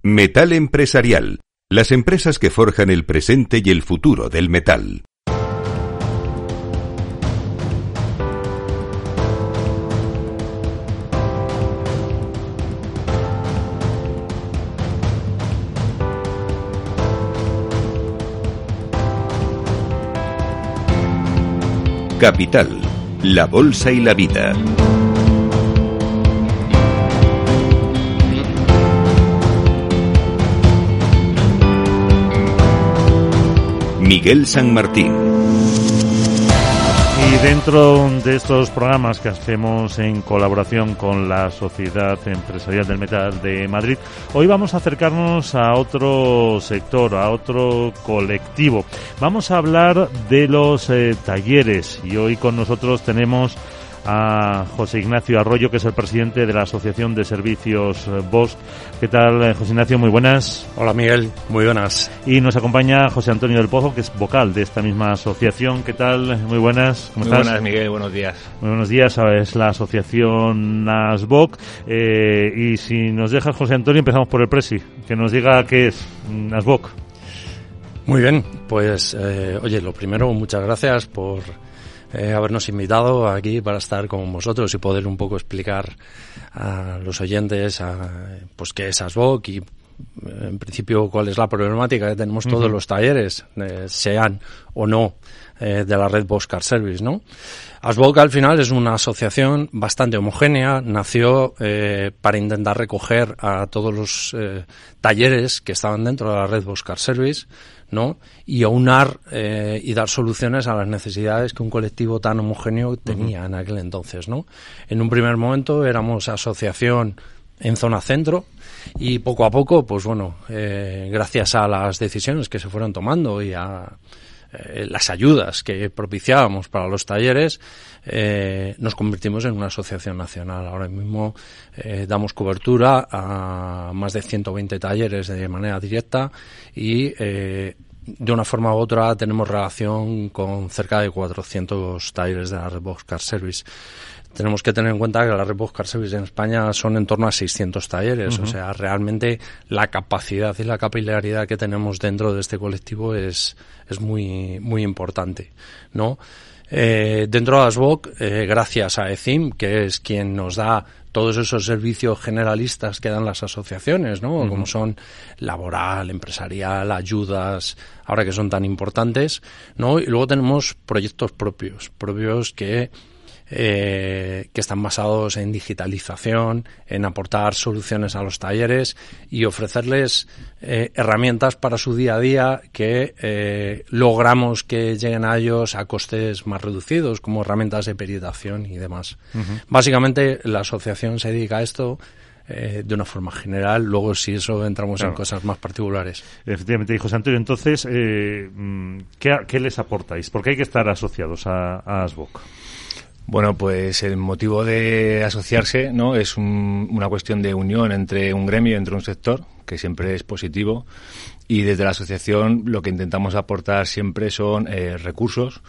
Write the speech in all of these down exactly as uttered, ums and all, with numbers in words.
Metal Empresarial. Las empresas que forjan el presente y el futuro del metal. Capital, la bolsa y la vida. Miguel San Martín. Y dentro de estos programas que hacemos en colaboración con la Sociedad Empresarial del Metal de Madrid, hoy vamos a acercarnos a otro sector, a otro colectivo. Vamos a hablar de los eh, talleres y hoy con nosotros tenemos a José Ignacio Arroyo, que es el presidente de la Asociación de Servicios Bosch. ¿Qué tal, José Ignacio? Muy buenas. Hola, Miguel. Muy buenas. Y nos acompaña José Antonio del Pozo, que es vocal de esta misma asociación. ¿Qué tal? Muy buenas. ¿Cómo Muy estás? buenas, Miguel. Buenos días. Muy buenos días. Es la asociación ASBOC. Eh, y si nos dejas, José Antonio, empezamos por el presi. Que nos diga qué es ASBOC. Muy bien. Pues, eh, oye, lo primero, muchas gracias por Eh, habernos invitado aquí para estar con vosotros y poder un poco explicar a los oyentes a, pues qué es ASBOC y en principio cuál es la problemática que tenemos todos uh-huh. los talleres, eh, sean o no eh, de la red Bosch Car Service, ¿no? ASBOC al final es una asociación bastante homogénea, nació eh, para intentar recoger a todos los eh, talleres que estaban dentro de la red Bosch Car Service, ¿no? Y aunar eh, y dar soluciones a las necesidades que un colectivo tan homogéneo tenía uh-huh. en aquel entonces, ¿no? En un primer momento éramos asociación en zona centro y poco a poco, pues bueno, eh, gracias a las decisiones que se fueron tomando y a eh, las ayudas que propiciábamos para los talleres, eh, nos convertimos en una asociación nacional. Ahora mismo eh, damos cobertura a más de ciento veinte talleres de manera directa y eh, de una forma u otra tenemos relación con cerca de cuatrocientos talleres de la red Bosch Car Service. Tenemos que tener en cuenta que la red Bosch Car Service en España son en torno a seiscientos talleres, uh-huh. o sea, realmente la capacidad y la capilaridad que tenemos dentro de este colectivo es es muy muy importante, ¿no? Eh, dentro de ASBOC, eh, gracias a ECIM, que es quien nos da todos esos servicios generalistas que dan las asociaciones, ¿no? Uh-huh. Como son laboral, empresarial, ayudas, ahora que son tan importantes, ¿no? Y luego tenemos proyectos propios, propios que Eh, que están basados en digitalización, en aportar soluciones a los talleres y ofrecerles eh, herramientas para su día a día que eh, logramos que lleguen a ellos a costes más reducidos, como herramientas de peritación y demás. Uh-huh. Básicamente, la asociación se dedica a esto Eh, de una forma general, luego si eso entramos claro. en cosas más particulares. Efectivamente, y José Antonio, entonces, eh, ¿qué, ¿qué les aportáis? ¿Por qué hay que estar asociados a, a ASBOC? Bueno, pues el motivo de asociarse, ¿no? Es un, una cuestión de unión entre un gremio, entre un sector, que siempre es positivo, y desde la asociación lo que intentamos aportar siempre son eh, recursos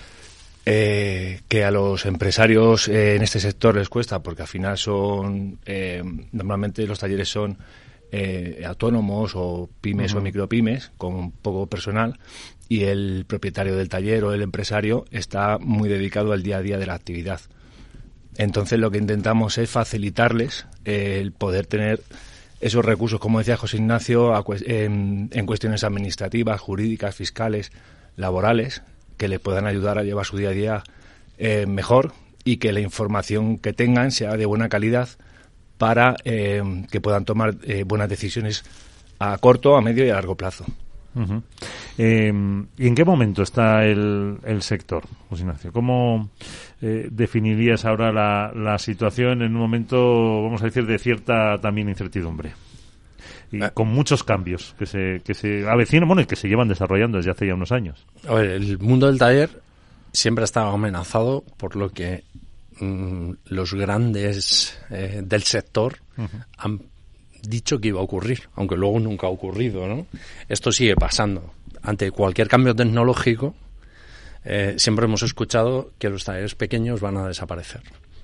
eh, que a los empresarios eh, en este sector les cuesta, porque al final son, eh, normalmente los talleres son eh, autónomos o pymes uh-huh. o micropymes con poco personal, y el propietario del taller o el empresario está muy dedicado al día a día de la actividad. Entonces lo que intentamos es facilitarles eh, el poder tener esos recursos, como decía José Ignacio, a, en, en cuestiones administrativas, jurídicas, fiscales, laborales, que les puedan ayudar a llevar su día a día eh, mejor y que la información que tengan sea de buena calidad para eh, que puedan tomar eh, buenas decisiones a corto, a medio y a largo plazo. Uh-huh. Eh, ¿Y en qué momento está el, el sector, José Ignacio? ¿Cómo eh, definirías ahora la, la situación en un momento, vamos a decir, de cierta también incertidumbre? Y eh. con muchos cambios que se, que se avecinan, bueno, y que se llevan desarrollando desde hace ya unos años. A ver, el mundo del taller siempre ha estado amenazado por lo que mmm, los grandes eh, del sector uh-huh. han dicho que iba a ocurrir, aunque luego nunca ha ocurrido, ¿no? Esto sigue pasando. Ante cualquier cambio tecnológico, eh, siempre hemos escuchado que los talleres pequeños van a desaparecer.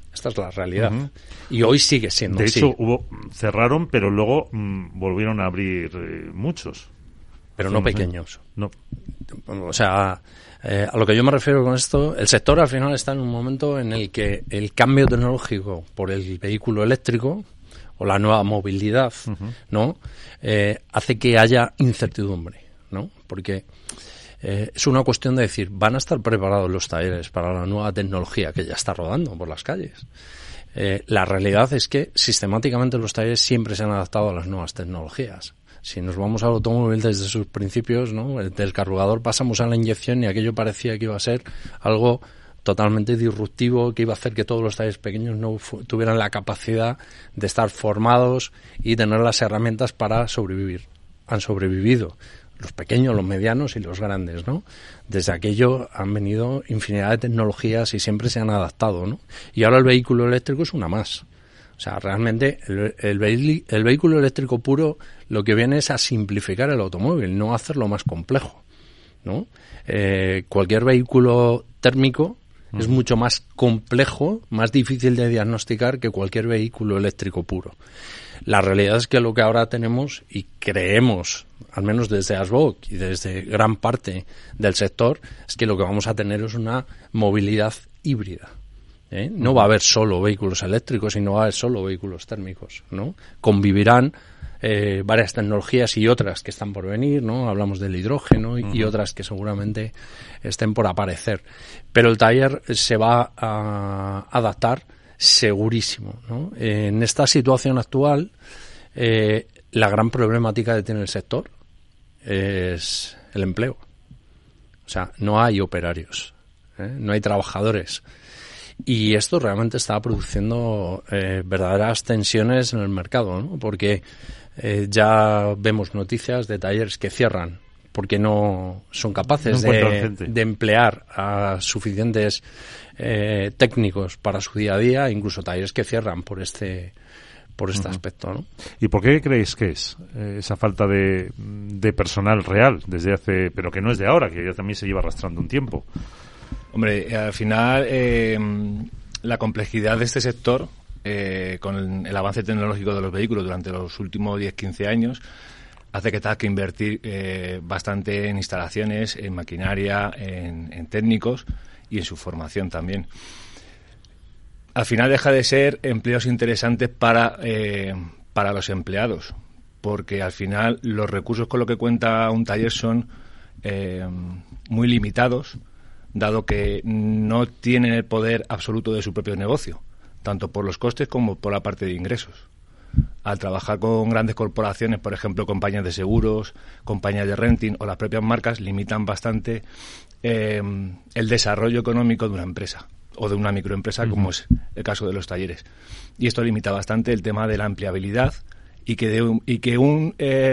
Esta es la realidad. Uh-huh. Y hoy sigue siendo de así. De hecho, hubo, cerraron, pero luego mmm, volvieron a abrir eh, muchos. Pero no pequeños. No. O sea, eh, a lo que yo me refiero con esto, el sector al final está en un momento en el que el cambio tecnológico por el vehículo eléctrico o la nueva movilidad, uh-huh. ¿no? Eh, hace que haya incertidumbre, ¿no? Porque eh, es una cuestión de decir, ¿van a estar preparados los talleres para la nueva tecnología que ya está rodando por las calles? Eh, la realidad es que sistemáticamente los talleres siempre se han adaptado a las nuevas tecnologías. Si nos vamos al automóvil desde sus principios, ¿no? Del carburador pasamos a la inyección y aquello parecía que iba a ser algo totalmente disruptivo, que iba a hacer que todos los talleres pequeños no fu- tuvieran la capacidad de estar formados y tener las herramientas para sobrevivir. Han sobrevivido los pequeños, los medianos y los grandes, ¿no? Desde aquello han venido infinidad de tecnologías y siempre se han adaptado, ¿no? Y ahora el vehículo eléctrico es una más. O sea, realmente el, el, vehi- el vehículo eléctrico puro lo que viene es a simplificar el automóvil, no a hacerlo más complejo, ¿no? Eh, cualquier vehículo térmico mm. es mucho más complejo, más difícil de diagnosticar que cualquier vehículo eléctrico puro. La realidad es que lo que ahora tenemos y creemos, al menos desde ASBOC y desde gran parte del sector, es que lo que vamos a tener es una movilidad híbrida. ¿Eh? No va a haber solo vehículos eléctricos y no va a haber solo vehículos térmicos, ¿no? Convivirán eh, varias tecnologías y otras que están por venir, ¿no? Hablamos del hidrógeno y, uh-huh. y otras que seguramente estén por aparecer. Pero el taller se va a adaptar segurísimo, ¿no? Eh, en esta situación actual, eh, la gran problemática que tiene el sector es el empleo. O sea, no hay operarios, ¿eh? No hay trabajadores. Y esto realmente está produciendo eh, verdaderas tensiones en el mercado, ¿no? Porque eh, ya vemos noticias de talleres que cierran porque no son capaces no de, de emplear a suficientes eh, técnicos para su día a día, incluso talleres que cierran por este por este uh-huh. aspecto, ¿no? ¿Y por qué creéis que es eh, esa falta de, de personal real desde hace, pero que no es de ahora, que ya también se lleva arrastrando un tiempo? Hombre, al final eh, la complejidad de este sector, eh, con el, el avance tecnológico de los vehículos durante los últimos diez a quince años, hace que tenga que invertir eh, bastante en instalaciones, en maquinaria, en, en técnicos y en su formación también. Al final deja de ser empleos interesantes para, eh, para los empleados, porque al final los recursos con los que cuenta un taller son eh, muy limitados, dado que no tienen el poder absoluto de su propio negocio, tanto por los costes como por la parte de ingresos. Al trabajar con grandes corporaciones, por ejemplo, compañías de seguros, compañías de renting o las propias marcas, limitan bastante eh, el desarrollo económico de una empresa o de una microempresa, uh-huh. como es el caso de los talleres. Y esto limita bastante el tema de la empleabilidad y que, de un, y que un, eh,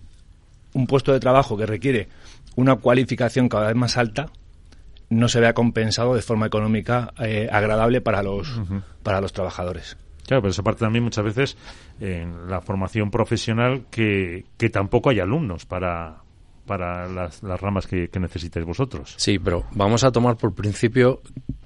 un puesto de trabajo que requiere una cualificación cada vez más alta no se vea compensado de forma económica eh, agradable para los uh-huh. para los trabajadores. Claro, pero esa parte también muchas veces en la formación profesional que, que tampoco hay alumnos para para las, las ramas que, que necesitáis vosotros. Sí, pero vamos a tomar por principio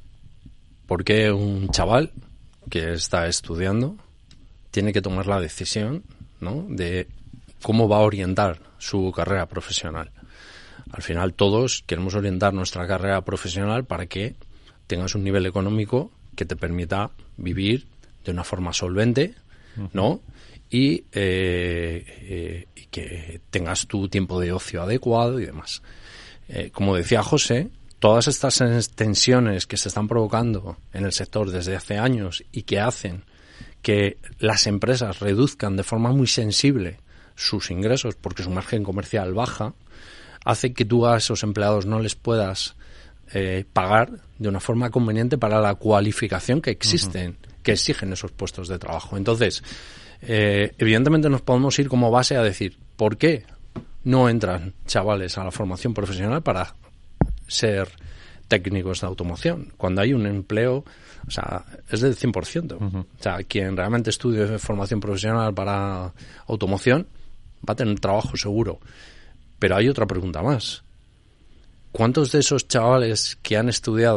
por qué un chaval que está estudiando tiene que tomar la decisión, ¿no?, de cómo va a orientar su carrera profesional. Al final todos queremos orientar nuestra carrera profesional para que tengas un nivel económico que te permita vivir de una forma solvente, ¿no? Y, eh, eh, y que tengas tu tiempo de ocio adecuado y demás. Eh, como decía José, todas estas tensiones que se están provocando en el sector desde hace años y que hacen que las empresas reduzcan de forma muy sensible sus ingresos porque su margen comercial baja, hace que tú a esos empleados no les puedas eh, pagar de una forma conveniente para la cualificación que existen, uh-huh. que exigen esos puestos de trabajo. Entonces, eh, evidentemente nos podemos ir como base a decir, ¿por qué no entran chavales a la formación profesional para ser técnicos de automoción? Cuando hay un empleo, o sea, es del cien por ciento. Uh-huh. O sea, quien realmente estudie formación profesional para automoción va a tener trabajo seguro. Pero hay otra pregunta más. ¿Cuántos de esos chavales que han estudiado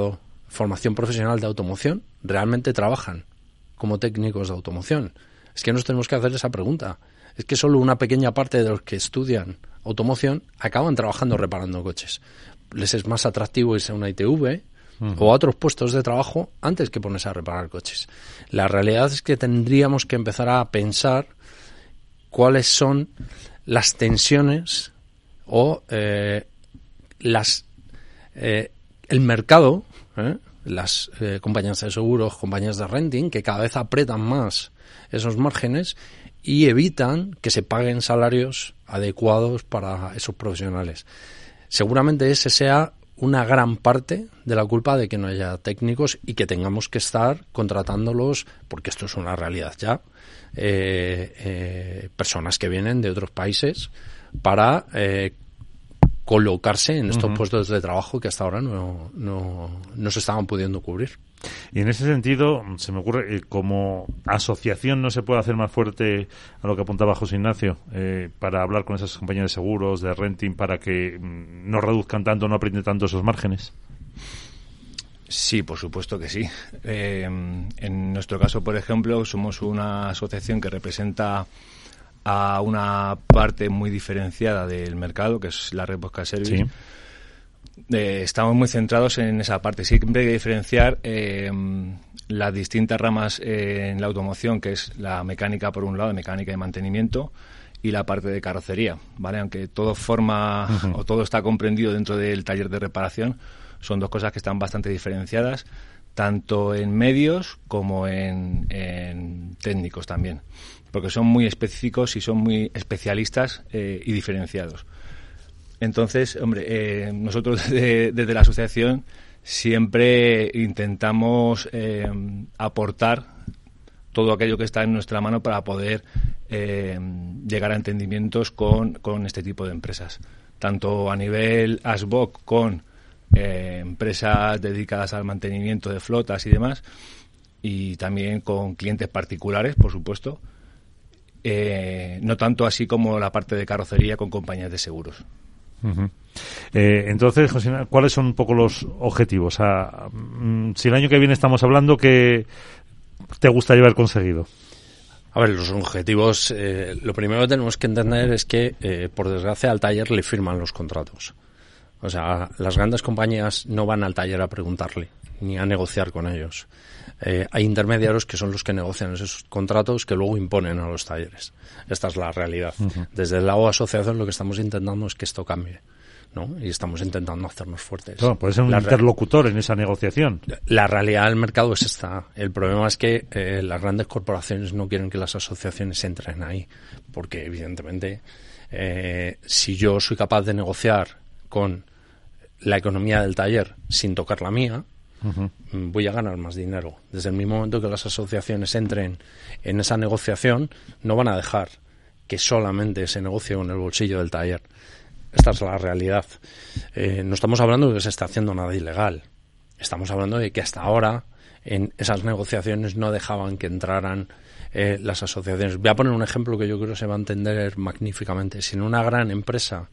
formación profesional de automoción realmente trabajan como técnicos de automoción? Es que nos tenemos que hacer esa pregunta. Es que solo una pequeña parte de los que estudian automoción acaban trabajando reparando coches. Les es más atractivo irse a una I T V uh-huh. o a otros puestos de trabajo antes que ponerse a reparar coches. La realidad es que tendríamos que empezar a pensar cuáles son las tensiones o eh, las eh, el mercado, ¿eh? las eh, compañías de seguros, compañías de renting, que cada vez apretan más esos márgenes y evitan que se paguen salarios adecuados para esos profesionales. Seguramente ese sea una gran parte de la culpa de que no haya técnicos y que tengamos que estar contratándolos, porque esto es una realidad ya, eh, eh, personas que vienen de otros países para eh, colocarse en estos uh-huh. puestos de trabajo que hasta ahora no, no, no se estaban pudiendo cubrir. Y en ese sentido, se me ocurre, eh, como asociación no se puede hacer más fuerte a lo que apuntaba José Ignacio, eh, para hablar con esas compañías de seguros, de renting, para que mm, no reduzcan tanto, no aprieten tanto esos márgenes. Sí, por supuesto que sí. Eh, en nuestro caso, por ejemplo, somos una asociación que representa a una parte muy diferenciada del mercado, que es la Red Postal Service. Sí. Eh, estamos muy centrados en esa parte. Siempre hay que diferenciar eh, las distintas ramas eh, en la automoción, que es la mecánica por un lado, mecánica y mantenimiento, y la parte de carrocería, ¿vale? Aunque todo forma uh-huh. o todo está comprendido dentro del taller de reparación, son dos cosas que están bastante diferenciadas, tanto en medios como en, en técnicos también, porque son muy específicos y son muy especialistas eh, y diferenciados. Entonces, hombre, eh, nosotros desde, desde la asociación siempre intentamos eh, aportar todo aquello que está en nuestra mano para poder eh, llegar a entendimientos con, con este tipo de empresas. Tanto a nivel A S B O C con eh, empresas dedicadas al mantenimiento de flotas y demás, y también con clientes particulares, por supuesto. Eh, no tanto así como la parte de carrocería con compañías de seguros. Uh-huh. Eh, entonces, José, ¿cuáles son un poco los objetivos? O sea, si el año que viene estamos hablando, ¿qué te gustaría haber conseguido? A ver, los objetivos, eh, lo primero que tenemos que entender es que, eh, por desgracia, al taller le firman los contratos. O sea, las grandes compañías no van al taller a preguntarle, ni a negociar con ellos. Eh, hay intermediarios que son los que negocian esos contratos que luego imponen a los talleres. Esta es la realidad. Uh-huh. Desde el lado de asociación lo que estamos intentando es que esto cambie, ¿no? Y estamos intentando hacernos fuertes. Claro, puede ser un la interlocutor re- en esa negociación. La realidad del mercado es esta. El problema es que eh, las grandes corporaciones no quieren que las asociaciones entren ahí, porque evidentemente eh, si yo soy capaz de negociar con la economía del taller sin tocar la mía, uh-huh. voy a ganar más dinero. Desde el mismo momento que las asociaciones entren en esa negociación, no van a dejar que solamente se negocie con el bolsillo del taller. Esta es la realidad. Eh, no estamos hablando de que se está haciendo nada ilegal. Estamos hablando de que hasta ahora en esas negociaciones no dejaban que entraran eh, las asociaciones. Voy a poner un ejemplo que yo creo que se va a entender magníficamente. Si en una gran empresa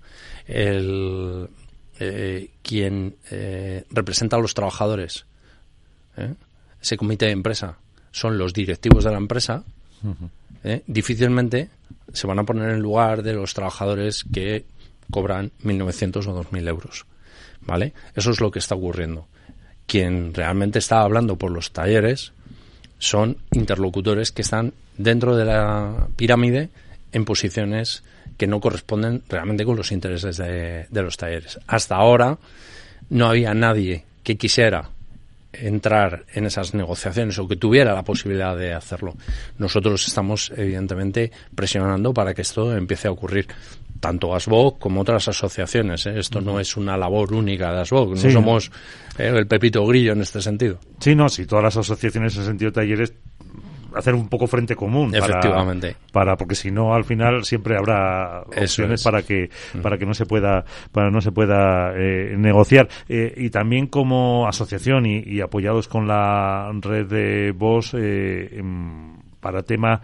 el... Eh, quien eh, representa a los trabajadores, ¿eh? ese comité de empresa, son los directivos de la empresa, uh-huh. ¿eh? difícilmente se van a poner en lugar de los trabajadores que cobran mil novecientos o dos mil euros, ¿vale? Eso es lo que está ocurriendo. Quien realmente está hablando por los talleres son interlocutores que están dentro de la pirámide en posiciones que no corresponden realmente con los intereses de, de los talleres. Hasta ahora no había nadie que quisiera entrar en esas negociaciones o que tuviera la posibilidad de hacerlo. Nosotros estamos evidentemente presionando para que esto empiece a ocurrir, tanto A S B O C como otras asociaciones, ¿eh? Esto no es una labor única de A S B O C, no sí. somos eh, el Pepito Grillo en este sentido. Sí, no, sí, todas las asociaciones en ese sentido de talleres hacer un poco frente común. Efectivamente. Para, para porque si no, al final siempre habrá opciones es. para que para que no se pueda para no se pueda eh, negociar. Eh, y también como asociación y, y apoyados con la red de V O S, eh, para tema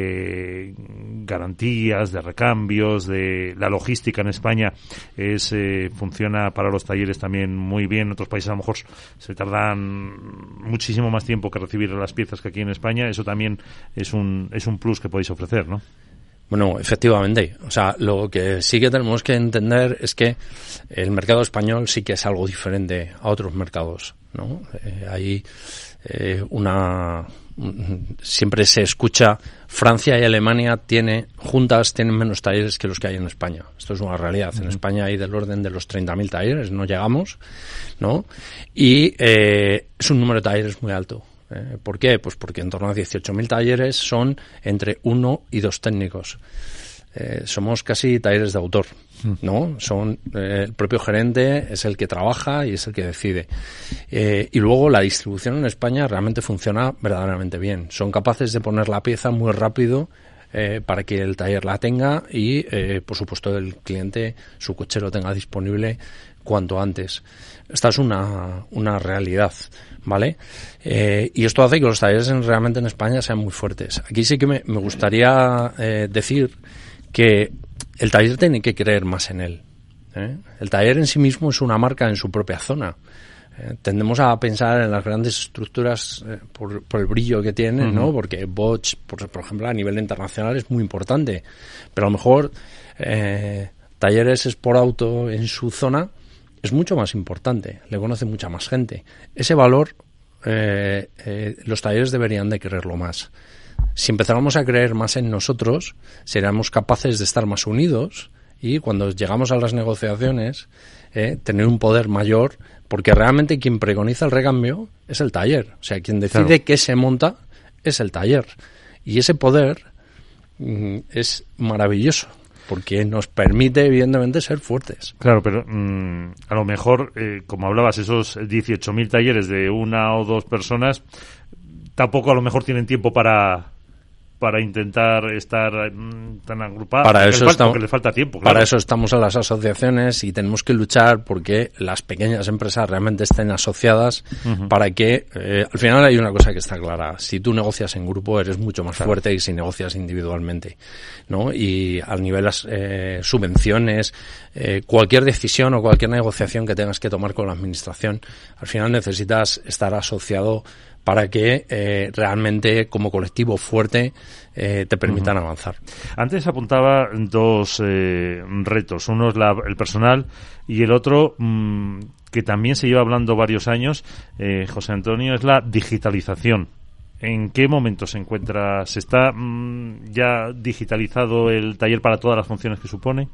de garantías, de recambios, de la logística en España es eh, funciona para los talleres también muy bien. En otros países a lo mejor se tardan muchísimo más tiempo que recibir las piezas que aquí en España. Eso también es un es un plus que podéis ofrecer, ¿no? Bueno, efectivamente. O sea, lo que sí que tenemos que entender es que el mercado español sí que es algo diferente a otros mercados, ¿no? Eh, hay eh, una... Siempre se escucha, Francia y Alemania tiene, juntas tienen menos talleres que los que hay en España. Esto es una realidad. En España hay del orden de los treinta mil talleres, no llegamos, ¿no? Y eh, es un número de talleres muy alto. Eh, ¿Por qué? Pues porque en torno a dieciocho mil talleres son entre uno y dos técnicos. Eh, somos casi talleres de autor, ¿no? Son eh, el propio gerente es el que trabaja y es el que decide. Eh, y luego la distribución en España realmente funciona verdaderamente bien. Son capaces de poner la pieza muy rápido eh, para que el taller la tenga y, eh, por supuesto, el cliente su coche lo tenga disponible cuanto antes. Esta es una, una realidad, ¿vale? Eh, y esto hace que los talleres en, realmente en España sean muy fuertes. Aquí sí que me, me gustaría eh, decir que el taller tiene que creer más en él, ¿eh? El taller en sí mismo es una marca en su propia zona. Eh, tendemos a pensar en las grandes estructuras eh, por, por el brillo que tienen, uh-huh. ¿no? Porque Bosch, por, por ejemplo, a nivel internacional es muy importante. Pero a lo mejor eh, Talleres Sport Auto en su zona es mucho más importante. Le conoce mucha más gente. Ese valor eh, eh, los talleres deberían de creerlo más. Si empezáramos a creer más en nosotros, seríamos capaces de estar más unidos y cuando llegamos a las negociaciones, eh, tener un poder mayor, porque realmente quien preconiza el recambio es el taller. O sea, quien decide claro. qué se monta es el taller. Y ese poder mm, es maravilloso, porque nos permite, evidentemente, ser fuertes. Claro, pero mmm, a lo mejor, eh, como hablabas, esos dieciocho mil talleres de una o dos personas, tampoco a lo mejor tienen tiempo para para intentar estar mmm, tan agrupados. Para eso falta, estamos, porque les falta tiempo. Claro. Para eso estamos en las asociaciones y tenemos que luchar porque las pequeñas empresas realmente estén asociadas uh-huh. para que, eh, al final hay una cosa que está clara. Si tú negocias en grupo eres mucho más claro. fuerte que si negocias individualmente, ¿no? Y al nivel las eh, subvenciones, eh, cualquier decisión o cualquier negociación que tengas que tomar con la administración, al final necesitas estar asociado para que eh, realmente como colectivo fuerte eh, te permitan uh-huh. avanzar. Antes apuntaba dos eh, retos. Uno es la, el personal y el otro, mmm, que también se lleva hablando varios años, eh, José Antonio, es la digitalización. ¿En qué momento se encuentra? ¿Se está mmm, ya digitalizado el taller para todas las funciones que supone?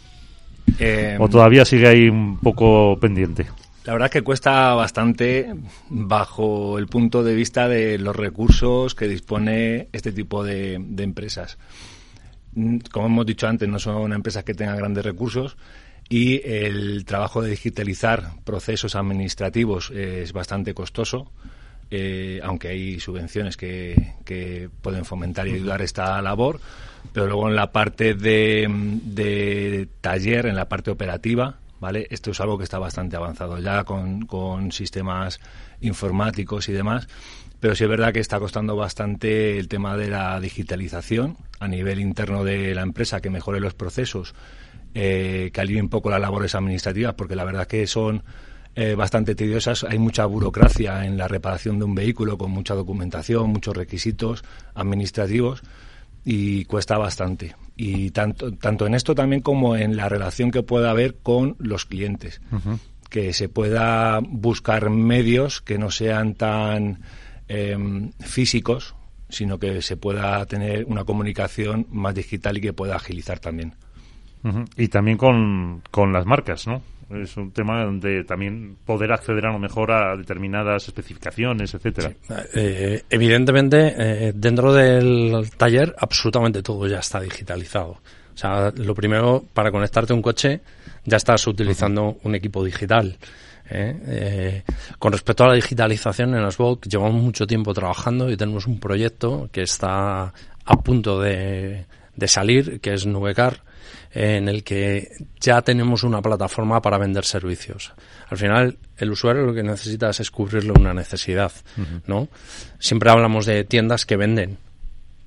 Eh, ¿O todavía sigue ahí un poco pendiente? La verdad es que cuesta bastante bajo el punto de vista de los recursos que dispone este tipo de, de empresas. Como hemos dicho antes, no son empresas que tengan grandes recursos y el trabajo de digitalizar procesos administrativos es bastante costoso, eh, aunque hay subvenciones que, que pueden fomentar y ayudar esta labor, pero luego en la parte de, de taller, en la parte operativa, ¿vale? Esto es algo que está bastante avanzado ya con, con sistemas informáticos y demás, pero sí es verdad que está costando bastante el tema de la digitalización a nivel interno de la empresa, que mejore los procesos, eh, que alivie un poco las labores administrativas, porque la verdad que son eh, bastante tediosas. Hay mucha burocracia en la reparación de un vehículo con mucha documentación, muchos requisitos administrativos y cuesta bastante. Y tanto tanto en esto también como en la relación que pueda haber con los clientes. Uh-huh. Que se pueda buscar medios que no sean tan eh, físicos, sino que se pueda tener una comunicación más digital y que pueda agilizar también. Uh-huh. Y también con, con las marcas, ¿no? Es un tema donde también poder acceder a lo mejor a determinadas especificaciones, etcétera. Sí. Eh, evidentemente, eh, dentro del taller absolutamente todo ya está digitalizado. O sea, lo primero, para conectarte a un coche, ya estás utilizando uh-huh. un equipo digital. ¿eh? Eh, con respecto a la digitalización en Asboc, llevamos mucho tiempo trabajando y tenemos un proyecto que está a punto de, de salir, que es Nubecar, en el que ya tenemos una plataforma para vender servicios. Al final, el usuario lo que necesita es cubrirle una necesidad, uh-huh. ¿no? Siempre hablamos de tiendas que venden,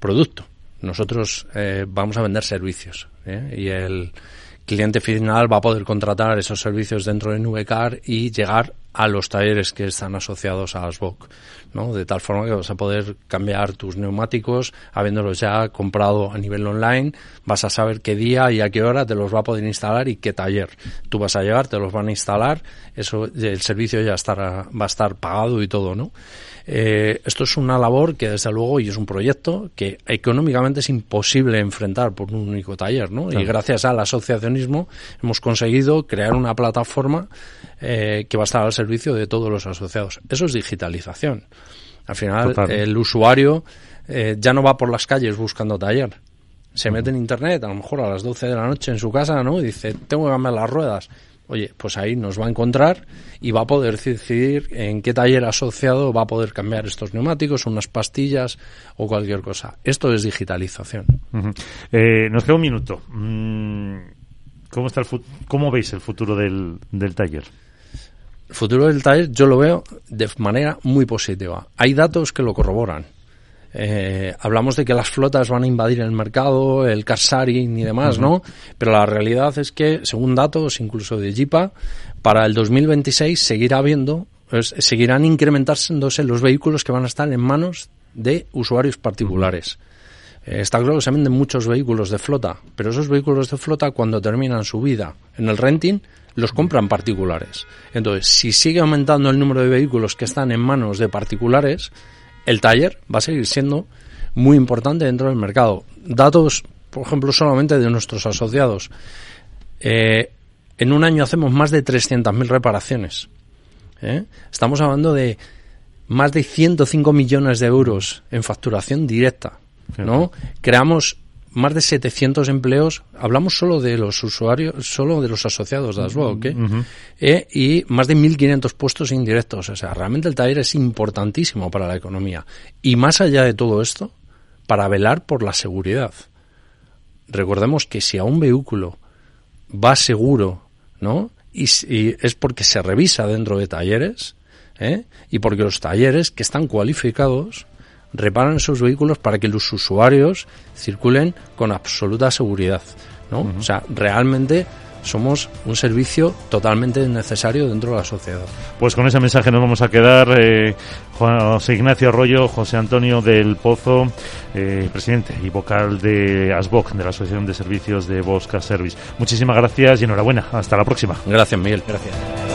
producto. Nosotros eh, vamos a vender servicios, ¿eh? Y el cliente final va a poder contratar esos servicios dentro de Nubecar y llegar a los talleres que están asociados a ASBOC, ¿no? De tal forma que vas a poder cambiar tus neumáticos habiéndolos ya comprado a nivel online, vas a saber qué día y a qué hora te los va a poder instalar y qué taller. Tú vas a llegar, te los van a instalar, eso, el servicio ya estará, va a estar pagado y todo, ¿no? Eh, esto es una labor que desde luego, y es un proyecto que económicamente es imposible enfrentar por un único taller, ¿no? Claro. Y gracias al asociacionismo hemos conseguido crear una plataforma eh, que va a estar al servicio de todos los asociados. Eso es digitalización. Al final, Total. el usuario eh, ya no va por las calles buscando taller. Se mete en internet, a lo mejor a las doce de la noche en su casa, ¿no? Y dice, tengo que cambiar las ruedas. Oye, pues ahí nos va a encontrar y va a poder decidir en qué taller asociado va a poder cambiar estos neumáticos, unas pastillas o cualquier cosa. Esto es digitalización. Uh-huh. Eh, nos queda un minuto. ¿Cómo está el fut- ¿Cómo veis el futuro del, del taller? El futuro del taller yo lo veo de manera muy positiva. Hay datos que lo corroboran. Eh, hablamos de que las flotas van a invadir el mercado, el car sharing y demás, uh-huh. ¿no? Pero la realidad es que, según datos incluso de Jeepa, para el dos mil veintiséis seguirá habiendo, pues, seguirán incrementándose los vehículos que van a estar en manos de usuarios particulares. Uh-huh. Eh, está claro que se venden muchos vehículos de flota, pero esos vehículos de flota, cuando terminan su vida en el renting, los compran particulares. Entonces, si sigue aumentando el número de vehículos que están en manos de particulares, el taller va a seguir siendo muy importante dentro del mercado. Datos, por ejemplo, solamente de nuestros asociados. Eh, en un año hacemos más de trescientas mil reparaciones. ¿eh? Estamos hablando de más de ciento cinco millones de euros en facturación directa, ¿no? Creamos más de setecientos empleos, hablamos solo de los usuarios, solo de los asociados de ASBOC, ¿eh? Uh-huh. eh, y más de mil quinientos puestos indirectos. O sea, realmente el taller es importantísimo para la economía. Y más allá de todo esto, para velar por la seguridad. Recordemos que si a un vehículo va seguro, ¿no? Y, y es porque se revisa dentro de talleres, ¿eh? Y porque los talleres que están cualificados reparan esos vehículos para que los usuarios circulen con absoluta seguridad, ¿no? Uh-huh. O sea, realmente somos un servicio totalmente necesario dentro de la sociedad. Pues con ese mensaje nos vamos a quedar. Eh, José Ignacio Arroyo, José Antonio del Pozo, eh, presidente y vocal de ASBOC, de la Asociación de Servicios de Bosch Car Service. Muchísimas gracias y enhorabuena. Hasta la próxima. Gracias, Miguel. Gracias.